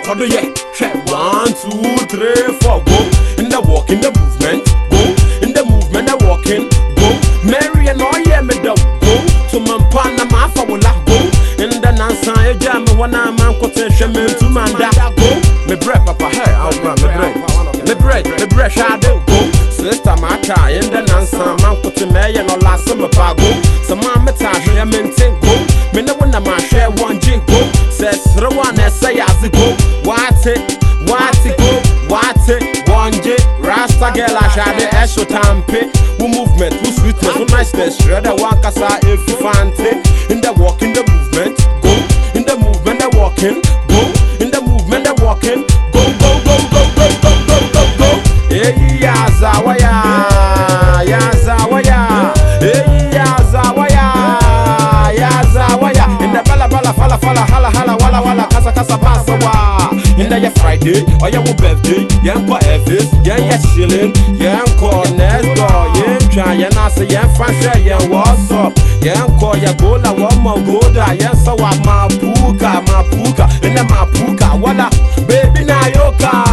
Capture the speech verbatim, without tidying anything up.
for the yeah. Check one, two, three, four, go. In the walk, in the movement, go. In the movement, the walking, go. Mary and all yeah, me do go. To my partner, my fa will go. In the nansa, a jam, one man quotation, to man that go. Me bread, papa, hey, I'll run me bread. Me bread, me bread, shadow go. Sister, my car, in the nansa, man put me and all last summer pago. Some mamma tash, I mean, go. Me no one of my share one jig go. Says, Rowan, say, as it go. What it, what it go, what it, one jig. Rasta girl, I shall the Esho Tampe. Who movement, who sweetness, who niceness. Rather one cassa if you fancy. In the walk, in the movement, go. In the movement, the walking, go. In the movement, the walking, go, go, go, go, go, go, go, go, go. Hey, Yazawaya, Yazawaya. Hey, Yazawaya, Yazawaya. In the bala bala fala fala hala hala wala wala kasa kasa pasa wa. In the Friday or your birthday, young for Elvis, young yes shilling, young call next door, young try and I say young fancy, young what's up, young call your gola, one more goda, yes, so I'm my puka, my puka, in the my puka, wala, baby na yoka.